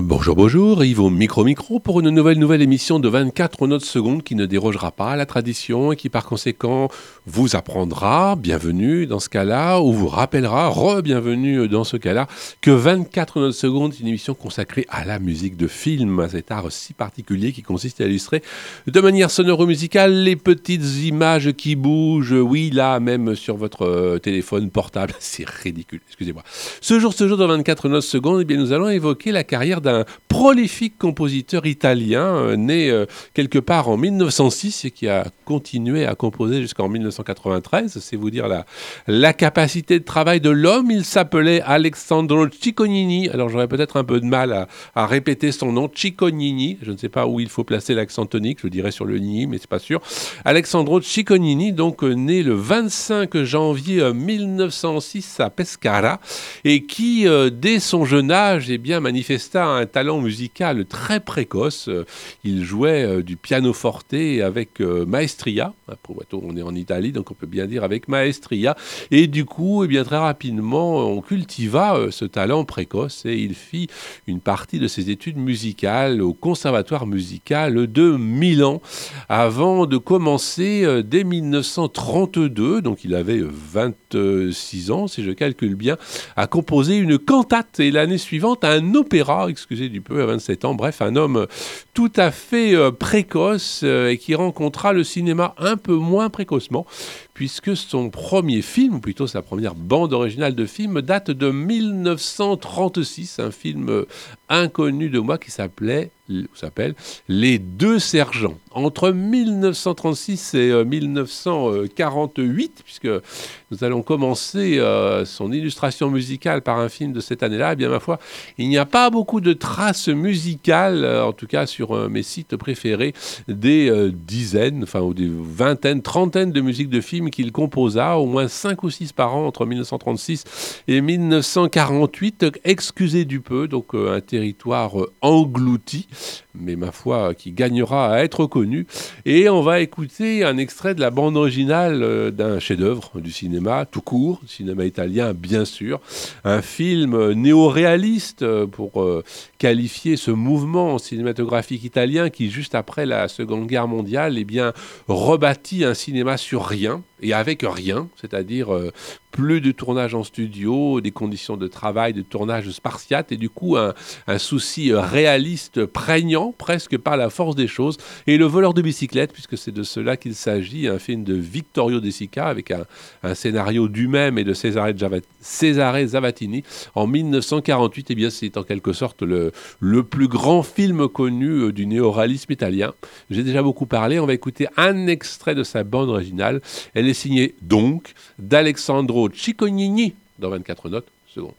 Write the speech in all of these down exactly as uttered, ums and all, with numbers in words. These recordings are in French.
Bonjour, bonjour, Yves au micro-micro pour une nouvelle nouvelle émission de vingt-quatre notes secondes qui ne dérogera pas à la tradition et qui par conséquent vous apprendra, bienvenue dans ce cas-là, ou vous rappellera, re-bienvenue dans ce cas-là, que vingt-quatre notes secondes est une émission consacrée à la musique de film, à cet art si particulier qui consiste à illustrer de manière sonoro-musicale les petites images qui bougent, oui là même sur votre euh, téléphone portable, c'est ridicule, excusez-moi. Ce jour, ce jour de vingt-quatre notes secondes, eh bien, nous allons évoquer la carrière d'un prolifique compositeur italien euh, né euh, quelque part en mille neuf cent six et qui a continué à composer jusqu'en mille neuf cent quatre-vingt-treize. C'est vous dire la, la capacité de travail de l'homme. Il s'appelait Alessandro Cicconini. Alors j'aurais peut-être un peu de mal à, à répéter son nom, Cicconini. Je ne sais pas où il faut placer l'accent tonique, je dirais sur le ni, mais c'est pas sûr. Alessandro Cicconini, donc euh, né le vingt-cinq janvier euh, mille neuf cent six à Pescara et qui, euh, dès son jeune âge, eh bien, manifesta un talent musical très précoce. Euh, il jouait euh, du pianoforte avec euh, maestria. Après, on est en Italie, donc on peut bien dire avec maestria. Et du coup, eh bien, très rapidement, on cultiva euh, ce talent précoce et il fit une partie de ses études musicales au Conservatoire musical de Milan avant de commencer euh, dès mille neuf cent trente-deux, donc il avait vingt-six ans, si je calcule bien, à composer une cantate et l'année suivante un opéra, excusez du peu, à vingt-sept ans. Bref, un homme tout à fait euh, précoce euh, et qui rencontra le cinéma un peu moins précocement, puisque son premier film, ou plutôt sa première bande originale de film, date de mille neuf cent trente-six, un film euh, inconnu de moi qui s'appelait, s'appelle Les Deux Sergents. Entre mille neuf cent trente-six et euh, mille neuf cent quarante-huit, puisque nous allons commencer euh, son illustration musicale par un film de cette année-là, eh bien ma foi, il n'y a pas beaucoup de traces musicales, euh, en tout cas sur euh, mes sites préférés, des euh, dizaines, enfin ou des vingtaines, trentaines de musiques de films qu'il composa, au moins cinq ou six par an entre mille neuf cent trente-six et mille neuf cent quarante-huit, excusez du peu, donc euh, un territoire euh, englouti, mais ma foi qui gagnera à être connu. Et on va écouter un extrait de la bande originale euh, d'un chef-d'œuvre du cinéma, tout court, cinéma italien bien sûr, un film néo-réaliste euh, pour euh, qualifier ce mouvement cinématographique italien qui, juste après la Seconde Guerre mondiale, eh bien, rebâtit un cinéma sur rien, et avec rien, c'est-à-dire euh, plus de tournage en studio, des conditions de travail, de tournage spartiate, et du coup un, un souci euh, réaliste prégnant, presque par la force des choses. Et Le voleur de bicyclette, puisque c'est de cela qu'il s'agit, un film de Vittorio De Sica, avec un, un scénario du même et de Cesare, Java- Cesare Zavattini, en mille neuf cent quarante-huit, eh bien, c'est en quelque sorte le, le plus grand film connu euh, du néo-réalisme italien. J'ai déjà beaucoup parlé, on va écouter un extrait de sa bande originale. Elle est signée donc d'Alessandro Cicconini dans vingt-quatre notes secondes.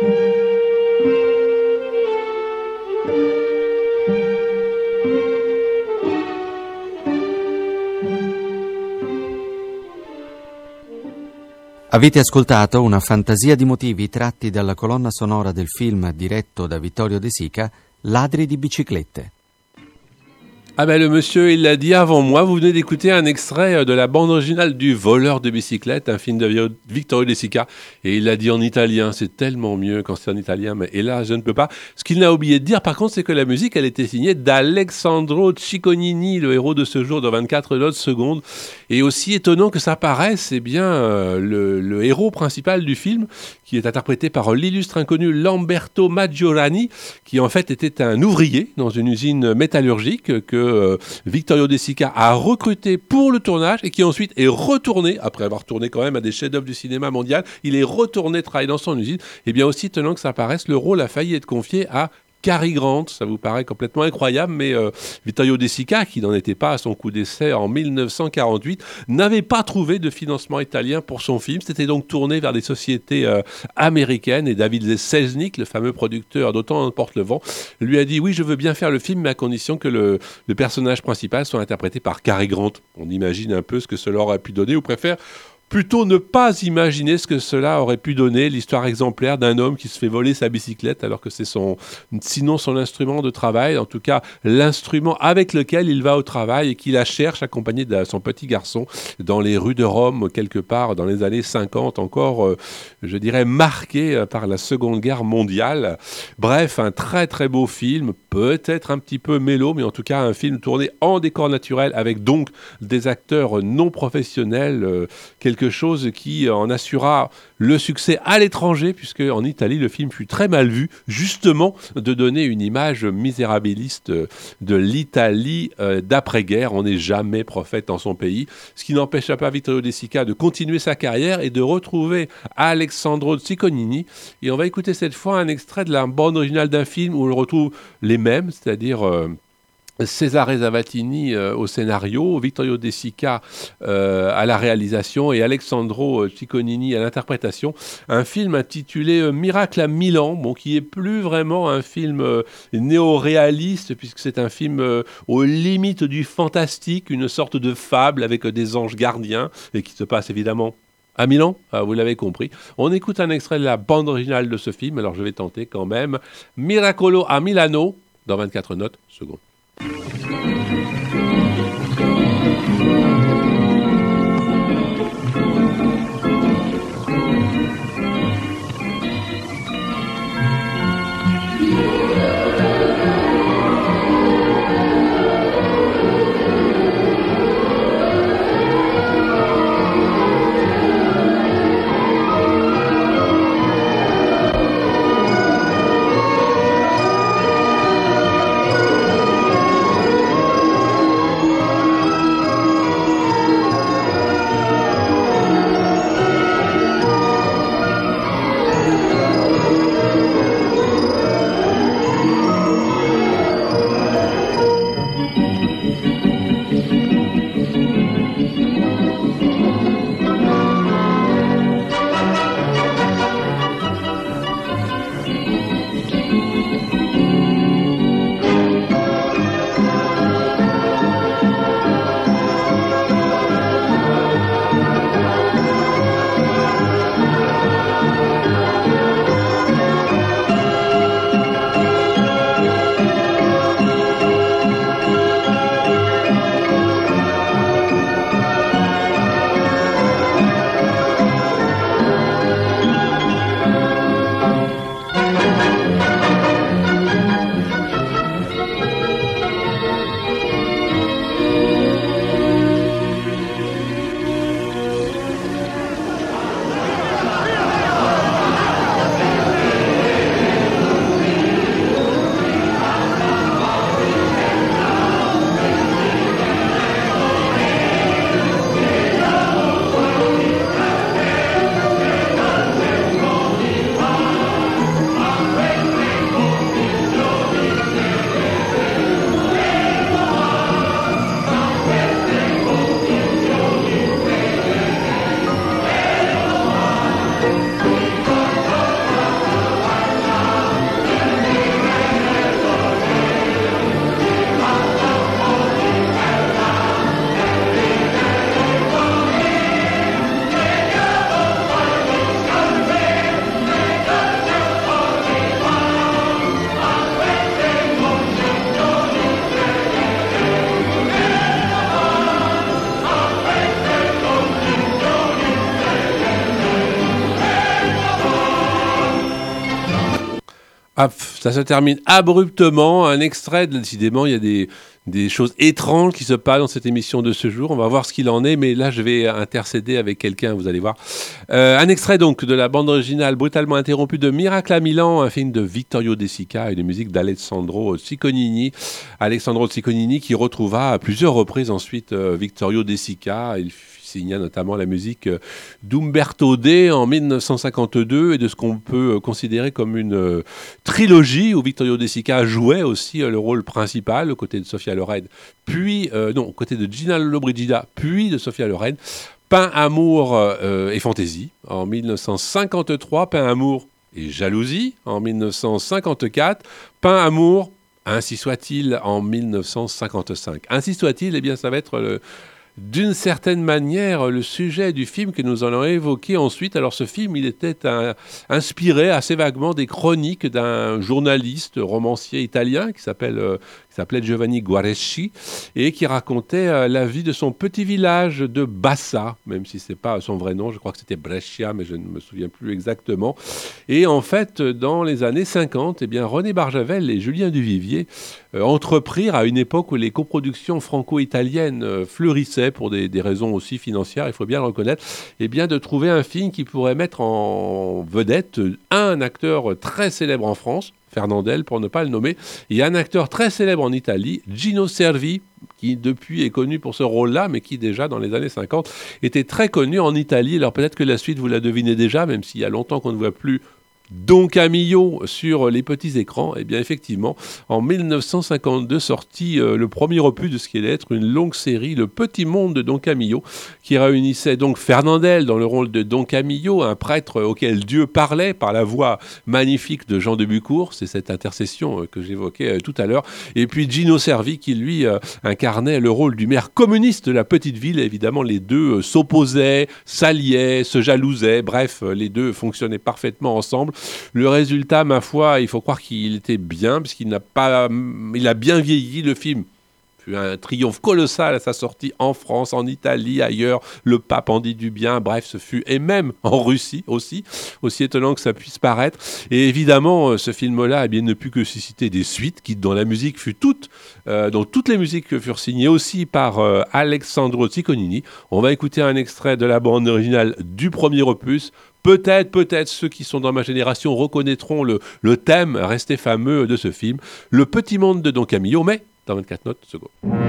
Avete ascoltato una fantasia di motivi tratti dalla colonna sonora del film diretto da Vittorio De Sica, Ladri di biciclette. Ah ben le monsieur, il l'a dit avant moi, vous venez d'écouter un extrait de la bande originale du Voleur de bicyclette, un film de Vittorio De Sica, et il l'a dit en italien, c'est tellement mieux quand c'est en italien, mais hélas, je ne peux pas. Ce qu'il n'a oublié de dire par contre, c'est que la musique, elle était signée d'Alessandro Cicconini, le héros de ce jour de vingt-quatre notes secondes, et aussi étonnant que ça paraisse, c'est bien euh, le, le héros principal du film, qui est interprété par l'illustre inconnu Lamberto Maggiorani, qui en fait était un ouvrier dans une usine métallurgique que euh, Vittorio De Sica a recruté pour le tournage et qui ensuite est retourné, après avoir tourné quand même à des chefs-d'œuvre du cinéma mondial, il est retourné travailler dans son usine. Et bien aussi, tenant que ça paraisse, le rôle a failli être confié à Cary Grant. Ça vous paraît complètement incroyable, mais euh, Vittorio De Sica, qui n'en était pas à son coup d'essai en dix-neuf cent quarante-huit, n'avait pas trouvé de financement italien pour son film. C'était donc tourné vers des sociétés euh, américaines, et David Selznick, le fameux producteur d'Autant emporte le vent, lui a dit oui, je veux bien faire le film, mais à condition que le, le personnage principal soit interprété par Cary Grant. On imagine un peu ce que cela aurait pu donner, ou préfère plutôt ne pas imaginer ce que cela aurait pu donner, l'histoire exemplaire d'un homme qui se fait voler sa bicyclette alors que c'est son, sinon son instrument de travail, en tout cas l'instrument avec lequel il va au travail et qu'il la cherche accompagné de son petit garçon dans les rues de Rome, quelque part dans les années cinquante, encore, euh, je dirais, marqué par la Seconde Guerre mondiale. Bref, un très très beau film, peut-être un petit peu mélo, mais en tout cas un film tourné en décor naturel avec donc des acteurs non professionnels, euh, quelque chose qui en assura le succès à l'étranger, puisque en Italie, le film fut très mal vu, justement, de donner une image misérabiliste de l'Italie euh, d'après-guerre. On n'est jamais prophète dans son pays, ce qui n'empêcha pas Vittorio De Sica de continuer sa carrière et de retrouver Alessandro Cicconini. Et on va écouter cette fois un extrait de la bande originale d'un film où on retrouve les mêmes, c'est-à-dire Euh, Cesare Zavattini euh, au scénario, Vittorio De Sica euh, à la réalisation et Alessandro Cicconini à l'interprétation. Un film intitulé euh, Miracle à Milan, bon, qui est plus vraiment un film euh, néo-réaliste, puisque c'est un film euh, aux limites du fantastique, une sorte de fable avec euh, des anges gardiens, et qui se passe évidemment à Milan, ah, vous l'avez compris. On écoute un extrait de la bande originale de ce film, alors je vais tenter quand même. Miracolo a Milano, dans vingt-quatre notes secondes. Ah, pff, ça se termine abruptement. Un extrait, décidément, il y a des, des choses étranges qui se passent dans cette émission de ce jour. On va voir ce qu'il en est, mais là, je vais intercéder avec quelqu'un, vous allez voir. Euh, un extrait donc de la bande originale brutalement interrompue de Miracle à Milan, un film de Vittorio De Sica et de musique d'Alessandro Cicconini. Alessandro Cicconini qui retrouva à plusieurs reprises ensuite euh, Vittorio De Sica. Il signa notamment la musique d'Umberto D en dix-neuf cent cinquante-deux et de ce qu'on peut considérer comme une euh, trilogie où Vittorio De Sica jouait aussi euh, le rôle principal aux côtés de Sophia Loren, puis euh, non, aux côtés de Gina Lollobrigida, puis de Sophia Loren. Pain, amour euh, et fantaisie en dix-neuf cent cinquante-trois, Pain, amour et jalousie en dix-neuf cent cinquante-quatre, Pain, amour, ainsi soit-il en dix-neuf cent cinquante-cinq. Ainsi soit-il, eh bien ça va être le d'une certaine manière, le sujet du film que nous allons évoquer ensuite. Alors, ce film, il était un, inspiré assez vaguement des chroniques d'un journaliste, romancier italien qui s'appelle, euh, qui s'appelait Giovanni Guareschi et qui racontait euh, la vie de son petit village de Bassa, même si ce n'est pas son vrai nom, je crois que c'était Brescia, mais je ne me souviens plus exactement. Et en fait, dans les années cinquante, eh bien, René Barjavel et Julien Duvivier euh, entreprirent à une époque où les coproductions franco-italiennes euh, fleurissaient pour des, des raisons aussi financières, il faut bien le reconnaître, eh bien de trouver un film qui pourrait mettre en vedette un acteur très célèbre en France, Fernandel pour ne pas le nommer, et un acteur très célèbre en Italie, Gino Cervi, qui depuis est connu pour ce rôle-là, mais qui déjà dans les années cinquante était très connu en Italie. Alors peut-être que la suite vous la devinez déjà, même s'il y a longtemps qu'on ne voit plus Don Camillo sur les petits écrans. Eh bien effectivement, en dix-neuf cent cinquante-deux sortit euh, le premier opus de ce qui allait être une longue série, Le Petit Monde de Don Camillo, qui réunissait donc Fernandel dans le rôle de Don Camillo, un prêtre auquel Dieu parlait par la voix magnifique de Jean de Bucourt, c'est cette intercession euh, que j'évoquais euh, tout à l'heure, et puis Gino Cervi qui lui euh, incarnait le rôle du maire communiste de la petite ville. Et évidemment les deux euh, s'opposaient, s'alliaient, se jalousaient, bref, euh, les deux fonctionnaient parfaitement ensemble. Le résultat, ma foi, il faut croire qu'il était bien, puisqu'il n'a pas, il a bien vieilli, le film. Fut un triomphe colossal à sa sortie en France, en Italie, ailleurs. Le pape en dit du bien. Bref, ce fut, et même en Russie aussi, aussi étonnant que ça puisse paraître. Et évidemment, ce film-là, eh bien, ne put que susciter des suites, qui, dont la musique fut toute, euh, dont toutes les musiques furent signées aussi par euh, Alessandro Cicconini. On va écouter un extrait de la bande originale du premier opus. Peut-être, peut-être, ceux qui sont dans ma génération reconnaîtront le, le thème resté fameux de ce film, Le Petit Monde de Don Camillo, mais dans vingt-quatre notes secondes.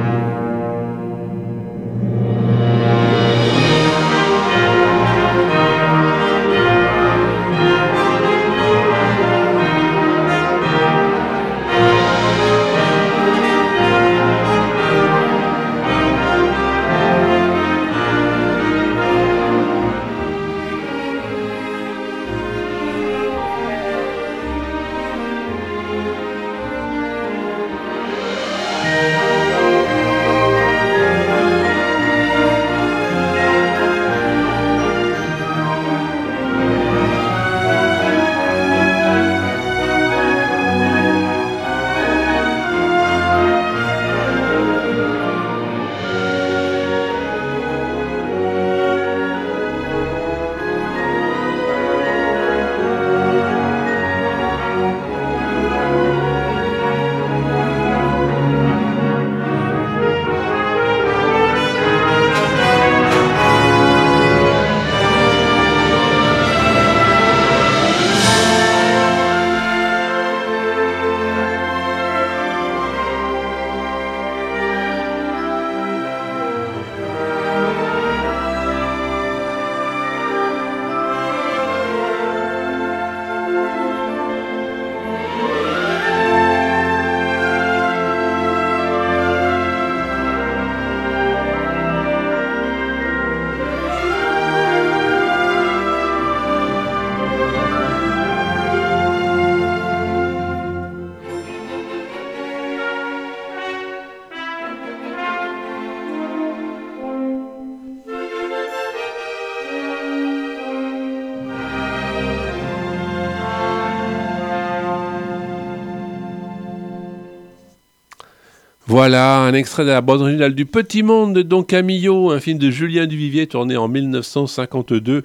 Voilà, un extrait de la bande originale du Petit Monde de Don Camillo, un film de Julien Duvivier tourné en dix-neuf cent cinquante-deux,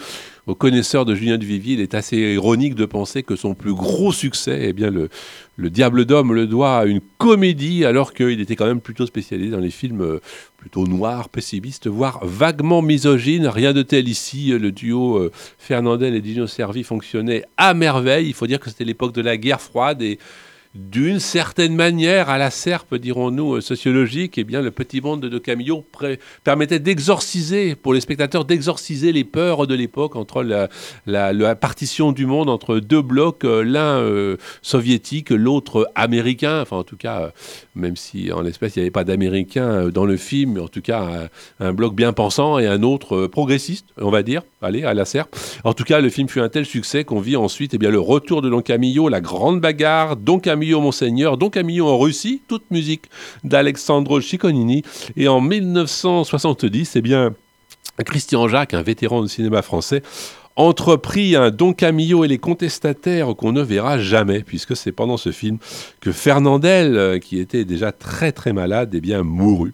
aux connaisseurs de Julien Duvivier, il est assez ironique de penser que son plus gros succès, eh bien le, le Diable d'Homme le doit à une comédie, alors qu'il était quand même plutôt spécialisé dans les films euh, plutôt noirs, pessimistes, voire vaguement misogynes. Rien de tel ici, le duo euh, Fernandel et Dino Servi fonctionnait à merveille. Il faut dire que c'était l'époque de la guerre froide et d'une certaine manière, à la serpe, dirons-nous, sociologique, eh bien, le petit monde de Camillo pré- permettait d'exorciser, pour les spectateurs, d'exorciser les peurs de l'époque entre la, la, la partition du monde entre deux blocs, euh, l'un euh, soviétique, l'autre américain. Enfin, en tout cas, euh, même si en l'espèce, il n'y avait pas d'américain euh, dans le film, mais en tout cas, un, un bloc bien pensant et un autre euh, progressiste, on va dire. Allez, à la serpe. En tout cas, le film fut un tel succès qu'on vit ensuite eh bien, le retour de Don Camillo, la grande bagarre, Don Camillo Monseigneur, Don Camillo en Russie, toute musique d'Alessandro Cicconini. Et en mille neuf cent soixante-dix, eh bien, Christian Jacques, un vétéran du cinéma français, entreprit un Don Camillo et les contestataires qu'on ne verra jamais, puisque c'est pendant ce film que Fernandel, qui était déjà très très malade, eh bien, mourut.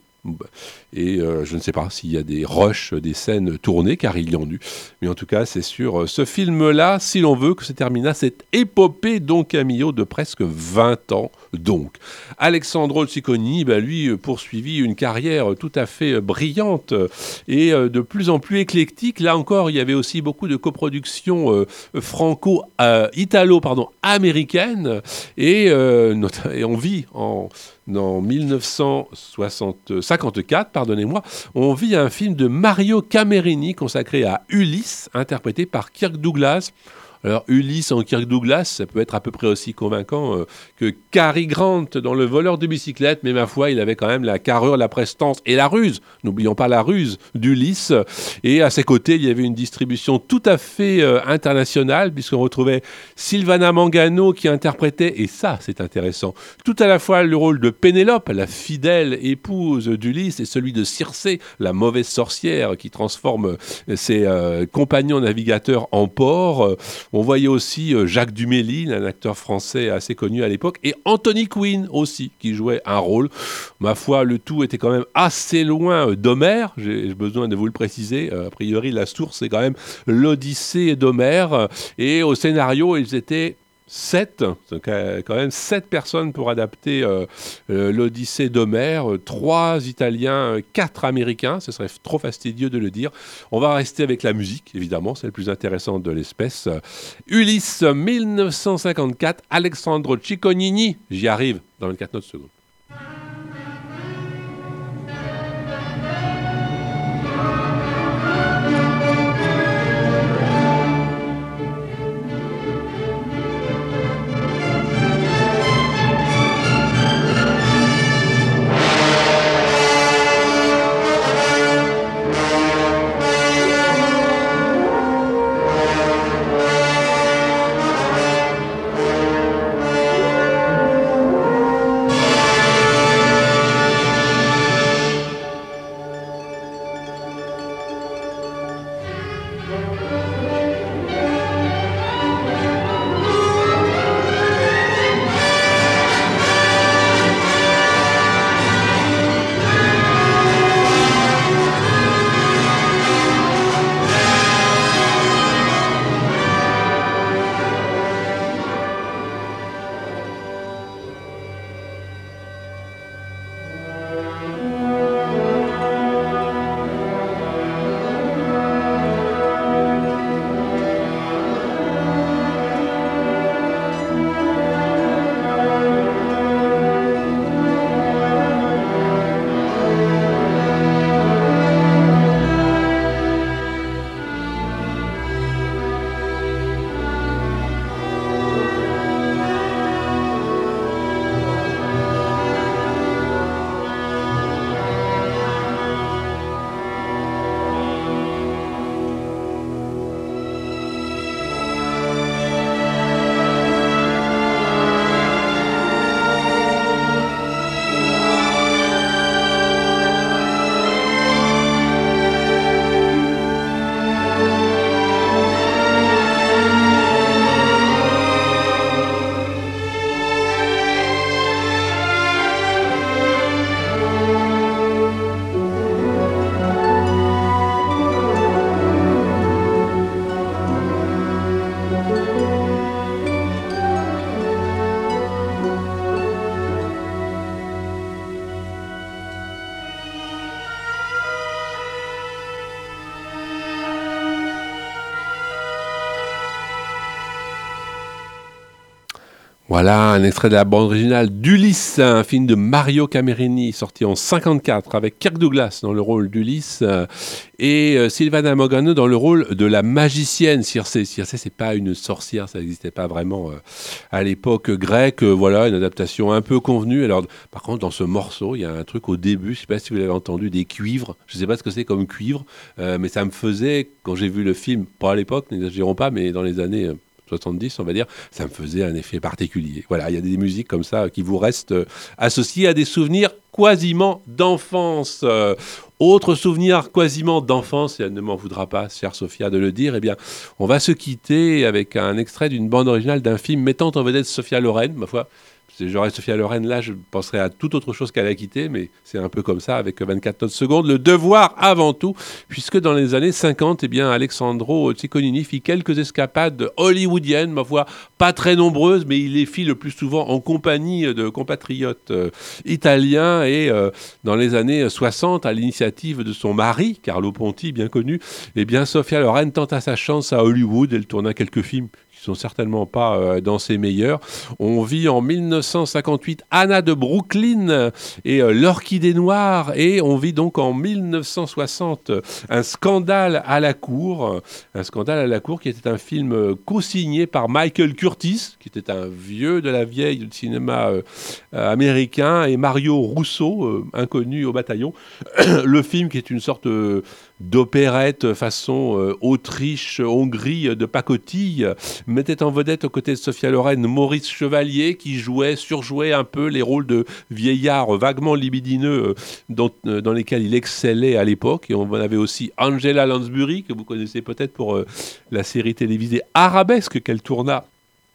Et euh, je ne sais pas s'il y a des rushs, des scènes tournées, car il y en eut. Mais en tout cas, c'est sur ce film-là, si l'on veut, que se termina cette épopée Don Camillo de presque vingt ans. Donc, Alessandro Cicconi, bah, lui, poursuivit une carrière tout à fait brillante et de plus en plus éclectique. Là encore, il y avait aussi beaucoup de coproductions euh, franco, euh, italo, pardon, américaines. Et, euh, et on vit en... En mille neuf cent cinquante-quatre, pardonnez-moi, on vit un film de Mario Camerini consacré à Ulysse, interprété par Kirk Douglas. Alors, Ulysse en Kirk Douglas, ça peut être à peu près aussi convaincant euh, que Cary Grant dans Le voleur de bicyclette, mais ma foi, il avait quand même la carrure, la prestance et la ruse. N'oublions pas la ruse d'Ulysse. Et à ses côtés, il y avait une distribution tout à fait euh, internationale, puisqu'on retrouvait Sylvana Mangano qui interprétait, et ça, c'est intéressant, tout à la fois le rôle de Pénélope, la fidèle épouse d'Ulysse, et celui de Circé, la mauvaise sorcière qui transforme ses euh, compagnons navigateurs en porcs. On voyait aussi euh, Jacques Duménil, un acteur français assez connu à l'époque, et Anthony Quinn aussi, qui jouait un rôle. Ma foi, le tout était quand même assez loin euh, d'Homère, j'ai, j'ai besoin de vous le préciser. Euh, a priori, la source, c'est quand même l'Odyssée d'Homère. Et au scénario, ils étaient sept, donc euh, quand même sept personnes pour adapter euh, euh, l'Odyssée d'Homère, euh, trois Italiens, euh, quatre Américains, ce serait trop fastidieux de le dire. On va rester avec la musique, évidemment, c'est le plus intéressant de l'espèce. Ulysse, mille neuf cent cinquante-quatre, Alessandro Cicconini, j'y arrive dans vingt-quatre notes secondes. Voilà, un extrait de la bande originale d'Ulysse, un film de Mario Camerini, sorti en cinquante-quatre, avec Kirk Douglas dans le rôle d'Ulysse euh, et euh, Silvana Morgano dans le rôle de la magicienne Circé. Circé, c'est pas une sorcière, ça n'existait pas vraiment euh, à l'époque grecque. Euh, voilà, une adaptation un peu convenue. Alors, par contre, dans ce morceau, il y a un truc au début, je sais pas si vous l'avez entendu, des cuivres. Je sais pas ce que c'est comme cuivre, euh, mais ça me faisait, quand j'ai vu le film, pas à l'époque, n'exagérons pas, mais dans les années... Euh, soixante-dix, on va dire, ça me faisait un effet particulier. Voilà, il y a des musiques comme ça qui vous restent euh, associées à des souvenirs quasiment d'enfance. Euh, autre souvenir quasiment d'enfance, et elle ne m'en voudra pas, chère Sophia, de le dire, eh bien, on va se quitter avec un extrait d'une bande originale d'un film mettant en vedette Sophia Loren, ma foi. Si j'aurais Sophia Loren, là, je penserais à toute autre chose qu'à la quitter, mais c'est un peu comme ça, avec vingt-quatre notes secondes. Le devoir avant tout, puisque dans les années cinquante, eh bien, Alessandro Ciccolini fit quelques escapades hollywoodiennes, ma foi, pas très nombreuses, mais il les fit le plus souvent en compagnie de compatriotes euh, italiens. Et euh, dans les années soixante, à l'initiative de son mari, Carlo Ponti, bien connu, eh bien, Sophia Loren tenta sa chance à Hollywood. Elle tourna quelques films qui sont certainement pas euh, dans ses meilleurs. On vit en mille neuf cent cinquante-huit Anna de Brooklyn et euh, L'Orchidée Noire, et on vit donc en mille neuf cent soixante un scandale à la cour, un scandale à la cour qui était un film euh, co-signé par Michael Curtis, qui était un vieux de la vieille du cinéma euh, euh, américain, et Mario Russo, euh, inconnu au bataillon. Le film qui est une sorte euh, d'opérette façon euh, Autriche, Hongrie de pacotille, mettait en vedette aux côtés de Sophia Loren Maurice Chevalier, qui jouait, surjouait un peu les rôles de vieillards vaguement libidineux euh, dont, euh, dans lesquels il excellait à l'époque. Et on avait aussi Angela Lansbury, que vous connaissez peut-être pour euh, la série télévisée Arabesque qu'elle tourna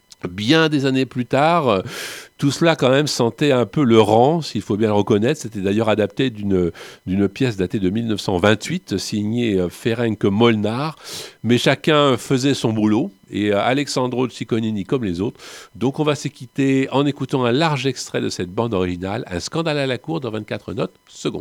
bien des années plus tard. Tout cela quand même sentait un peu le rang, s'il faut bien le reconnaître. C'était d'ailleurs adapté d'une, d'une pièce datée de mille neuf cent vingt-huit, signée Ferenc Molnar. Mais chacun faisait son boulot, et Alessandro Ciccolini comme les autres. Donc on va se quitter en écoutant un large extrait de cette bande originale, Un scandale à la cour dans vingt-quatre notes secondes.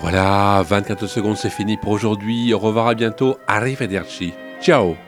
Voilà, vingt-quatre secondes, c'est fini pour aujourd'hui. Au revoir, à bientôt. Arrivederci. Ciao.